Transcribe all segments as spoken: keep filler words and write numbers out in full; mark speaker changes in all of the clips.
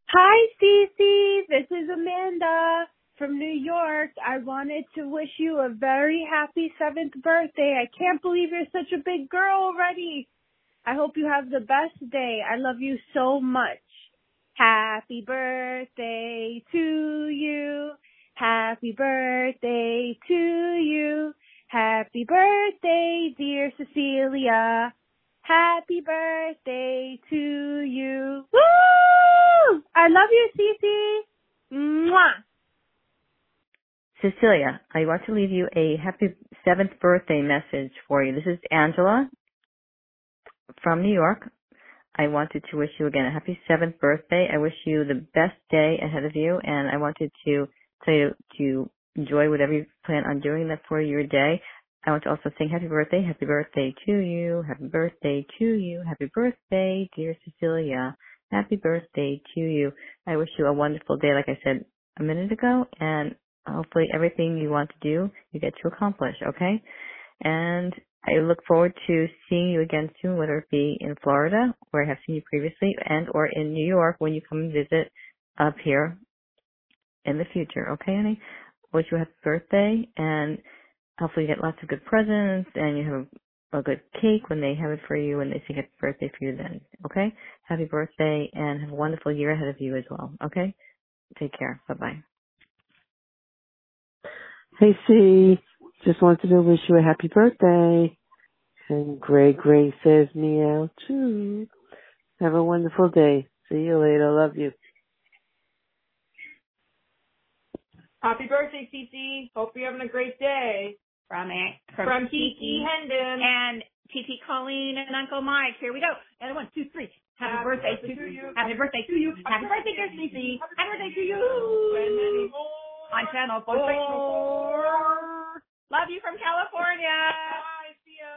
Speaker 1: Hi, Cece. This is Amanda from New York. I wanted to wish you a very happy seventh birthday. I can't believe you're such a big girl already. I hope you have the best day. I love you so much. Happy birthday to you. Happy birthday to you. Happy birthday, dear Cecilia. Happy birthday to you. Woo! I love you, Cece. Mwah!
Speaker 2: Cecilia, I want to leave you a happy seventh birthday message for you. This is Angela from New York. I wanted to wish you again a happy seventh birthday. I wish you the best day ahead of you, and I wanted to tell you to enjoy whatever you plan on doing that for your day. I want to also sing happy birthday, happy birthday to you, happy birthday to you, happy birthday, dear Cecilia, happy birthday to you. I wish you a wonderful day, like I said a minute ago, and hopefully everything you want to do, you get to accomplish, okay? And I look forward to seeing you again soon, whether it be in Florida, where I have seen you previously, and or in New York when you come and visit up here in the future, okay, honey? Wish you a happy birthday, and hopefully you get lots of good presents, and you have a, a good cake when they have it for you, and they sing happy birthday for you then, okay? Happy birthday, and have a wonderful year ahead of you as well, okay? Take care. Bye-bye.
Speaker 3: Hey, C. Just wanted to wish you a happy birthday. And Gray Gray says meow too. Have a wonderful day. See you later. Love you.
Speaker 4: Happy birthday, Cece. Hope you're having a great day.
Speaker 1: From it. From,
Speaker 4: From Kiki Hendon.
Speaker 1: And Titi Colleen and Uncle Mike. Here we go. And one, two, three. Happy, Happy birthday, birthday to you. Happy birthday to you. Happy birthday, dear Cece. Happy birthday to you. On Channel four. Love you from California.
Speaker 4: Bye. See ya.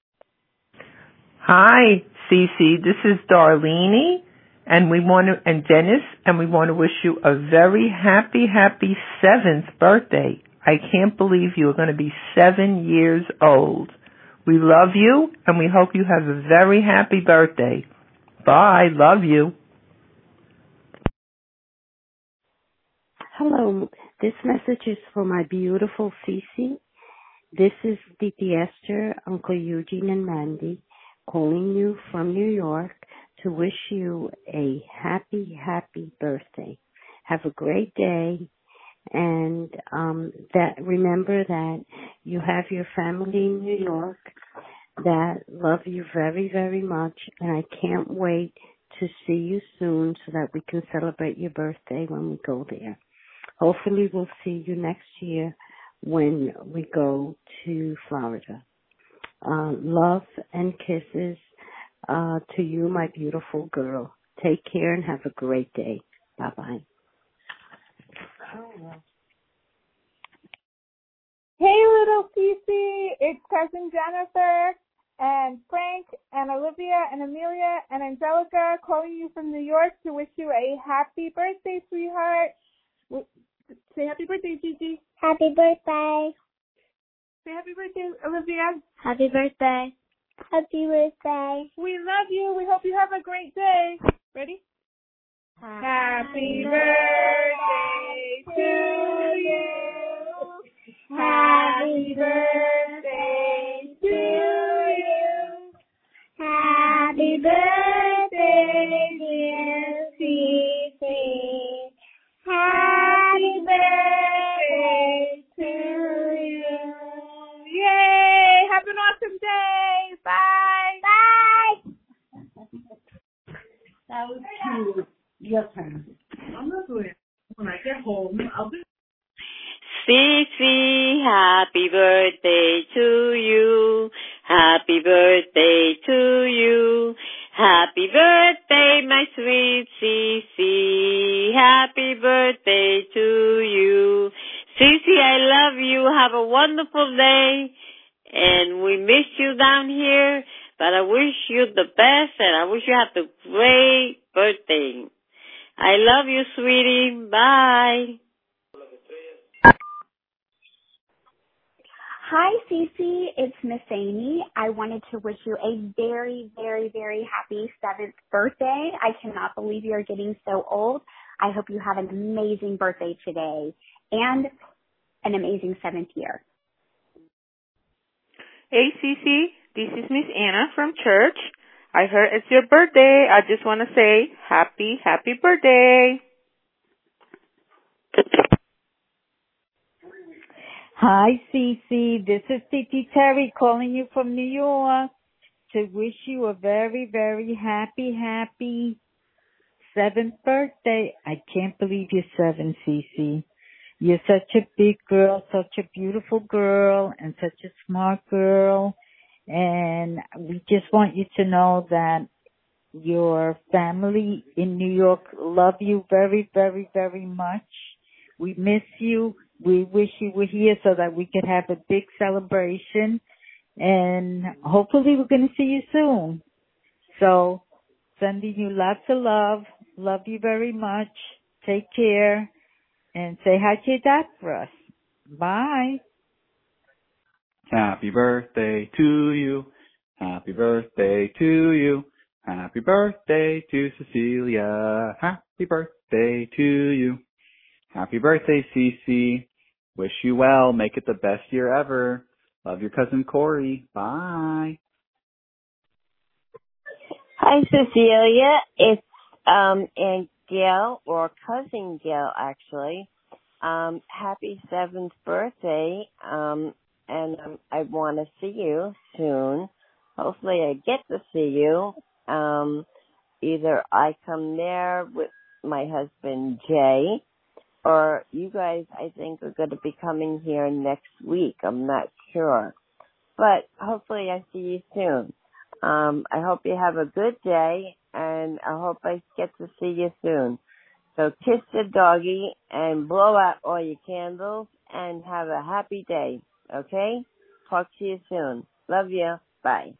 Speaker 5: Hi, Cece. This is Darlene, and we want to, and Dennis, and we want to wish you a very happy, happy seventh birthday. I can't believe you are going to be seven years old. We love you, and we hope you have a very happy birthday. Bye. Love you.
Speaker 6: Hello. This message is for my beautiful Cece. This is Diti Esther, Uncle Eugene, and Mandy calling you from New York to wish you a happy, happy birthday. Have a great day, and um, that remember that you have your family in New York that love you very, very much, and I can't wait to see you soon so that we can celebrate your birthday when we go there. Hopefully we'll see you next year when we go to Florida. Uh, love and kisses uh, to you, my beautiful girl. Take care and have a great day. Bye-bye.
Speaker 7: Hey, little Cece. It's cousin Jennifer and Frank and Olivia and Amelia and Angelica calling you from New York to wish you a happy birthday, sweetheart. Say happy birthday, Gigi.
Speaker 8: Happy birthday.
Speaker 7: Say happy birthday, Olivia.
Speaker 8: Happy birthday. Happy birthday.
Speaker 7: We love you. We hope you have a great day. Ready?
Speaker 8: Happy,
Speaker 7: happy birthday to you. Happy birthday to you.
Speaker 8: Happy birthday, dear Cece. Happy birthday to you.
Speaker 7: Yay! Have an awesome day. Bye.
Speaker 8: Bye.
Speaker 6: That was cute. Your turn.
Speaker 4: I'm not doing it. When I get home, I'll do it.
Speaker 9: Cece, happy birthday to you. Happy birthday to you. Happy birthday, my sweet Cece. Happy birthday to you. Cece, I love you. Have a wonderful day. And we miss you down here, but I wish you the best, and I wish you have a great birthday. I love you, sweetie. Bye.
Speaker 10: Hi, Cece. It's Miss Amy. I wanted to wish you a very, very, very happy seventh birthday. I cannot believe you're getting so old. I hope you have an amazing birthday today and an amazing seventh year.
Speaker 11: Hey, Cece, this is Miss Anna from church. I heard it's your birthday. I just want to say happy, happy birthday.
Speaker 12: Hi, Cece. This is Titi Terry calling you from New York to wish you a very, very happy, happy seventh birthday. I can't believe you're seven, Cece. You're such a big girl, such a beautiful girl, and such a smart girl. And we just want you to know that your family in New York love you very, very, very much. We miss you. We wish you were here so that we could have a big celebration. And hopefully we're going to see you soon. So sending you lots of love. Love you very much. Take care. And say hi to your dad for us. Bye.
Speaker 13: Happy birthday to you. Happy birthday to you. Happy birthday to Cecilia. Happy birthday to you. Happy birthday, Cece. Wish you well. Make it the best year ever. Love your cousin Corey. Bye.
Speaker 14: Hi, Cecilia. It's um Aunt Gail, or cousin Gail, actually. Um, happy seventh birthday. Um, and um, I want to see you soon. Hopefully, I get to see you. Um, either I come there with my husband Jay, or you guys, I think, are going to be coming here next week. I'm not sure. But hopefully I see you soon. Um, I hope you have a good day, and I hope I get to see you soon. So kiss the doggy and blow out all your candles and have a happy day, okay? Talk to you soon. Love you. Bye.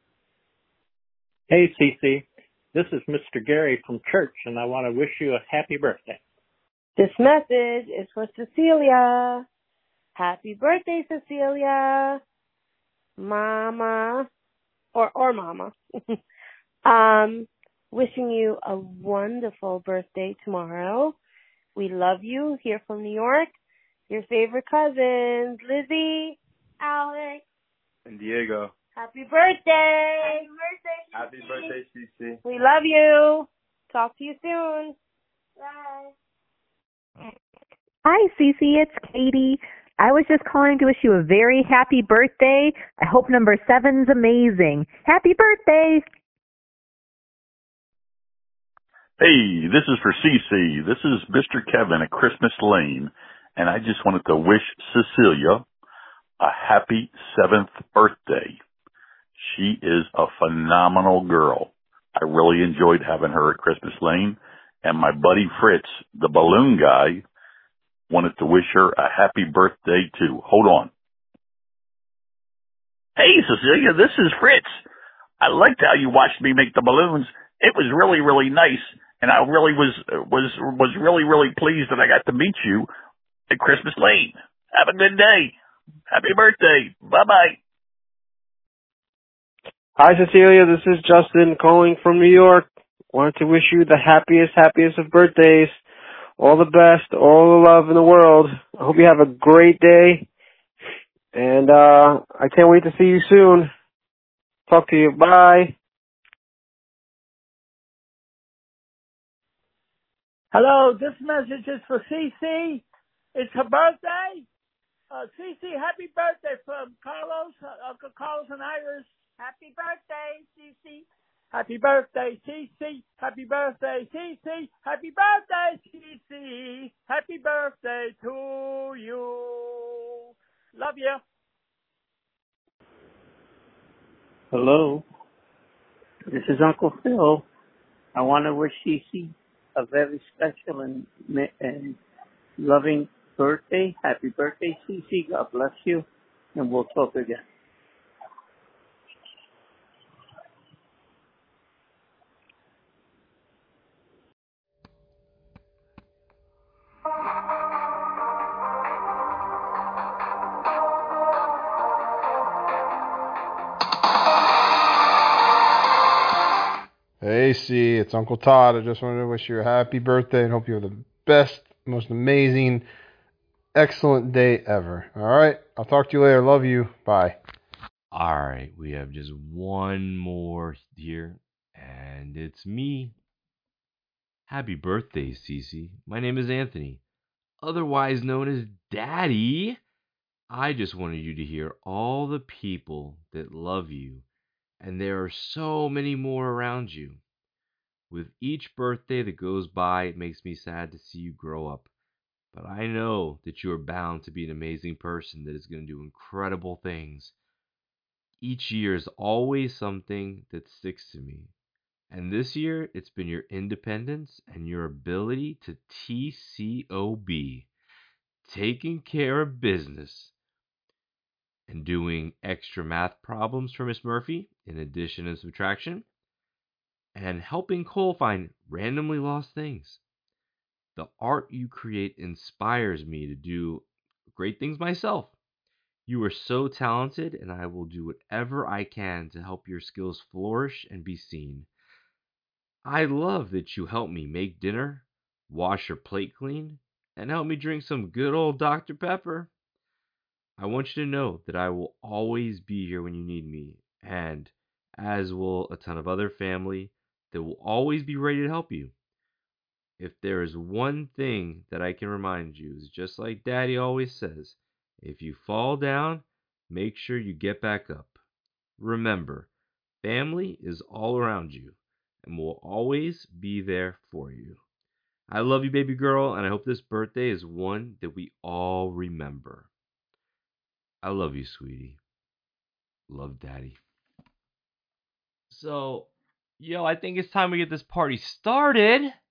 Speaker 15: Hey, Cece. This is Mister Gary from church, and I want to wish you a happy birthday.
Speaker 16: This message is for Cecilia. Happy birthday, Cecilia. Mama, or, or Mama. um, wishing you a wonderful birthday tomorrow. We love you here from New York. Your favorite cousins, Lizzie, Alex,
Speaker 17: and Diego.
Speaker 16: Happy birthday.
Speaker 17: Happy birthday, Happy birthday, Cece.
Speaker 16: We love you. Talk to you soon. Bye.
Speaker 18: Hi, Cece. It's Katie. I was just calling to wish you a very happy birthday. I hope number seven's amazing. Happy birthday.
Speaker 19: Hey, this is for Cece. This is Mister Kevin at Christmas Lane, and I just wanted to wish Cecilia a happy seventh birthday. She is a phenomenal girl. I really enjoyed having her at Christmas Lane, and my buddy Fritz, the balloon guy, wanted to wish her a happy birthday too. Hold on. Hey, Cecilia, this is Fritz. I liked how you watched me make the balloons. It was really, really nice, and I really was was was really, really pleased that I got to meet you at Christmas Lane. Have a good day. Happy birthday. Bye-bye.
Speaker 20: Hi, Cecilia. This is Justin calling from New York. Wanted to wish you the happiest, happiest of birthdays. All the best, all the love in the world. I hope you have a great day. And uh I can't wait to see you soon. Talk to you. Bye.
Speaker 21: Hello, this message is for Cece. It's her birthday. Uh, Cece, happy birthday from Carlos, uh, Uncle Carlos and Iris. Happy birthday, Cece. Happy birthday, Cece. Happy birthday, Cece. Happy birthday, Cece. Happy birthday to you. Love you.
Speaker 22: Hello. This is Uncle Phil. I want to wish Cece a very special and, and loving birthday. Happy birthday, Cece. God bless you. And we'll talk again.
Speaker 2: Hey, C, it's Uncle Todd. I just wanted to wish you a happy birthday and hope you have the best, most amazing, excellent day ever. All right? I'll talk to you later. Love you. Bye.
Speaker 3: All right, we have just one more here, and it's me. Happy birthday, Cece. My name is Anthony, otherwise known as Daddy. I just wanted you to hear all the people that love you, and there are so many more around you. With each birthday that goes by, it makes me sad to see you grow up. But I know that you are bound to be an amazing person that is going to do incredible things. Each year is always something that sticks to me. And this year, it's been your independence and your ability to T C O B, taking care of business, and doing extra math problems for Miss Murphy, in addition and subtraction, and helping Cole find randomly lost things. The art you create inspires me to do great things myself. You are so talented, and I will do whatever I can to help your skills flourish and be seen. I love that you help me make dinner, wash your plate clean, and help me drink some good old Doctor Pepper. I want you to know that I will always be here when you need me, and as will a ton of other family that will always be ready to help you. If there is one thing that I can remind you, is just like Daddy always says, if you fall down, make sure you get back up. Remember, family is all around you and will always be there for you. I love you, baby girl, and I hope this birthday is one that we all remember. I love you, sweetie. Love, Daddy. So, yo, I think it's time we get this party started.